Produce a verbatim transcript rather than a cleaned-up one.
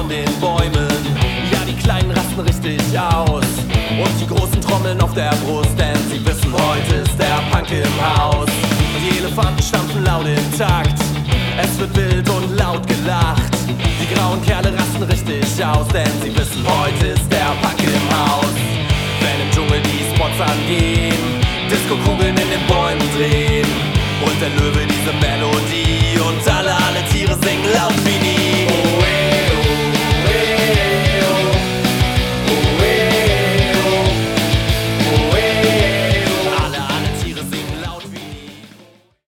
von den Bäumen. Ja, die Kleinen rasten richtig aus und die Großen trommeln auf der Brust, denn sie wissen, heute ist der Punk im Haus. Und die Elefanten stampfen laut im Takt, es wird wild und laut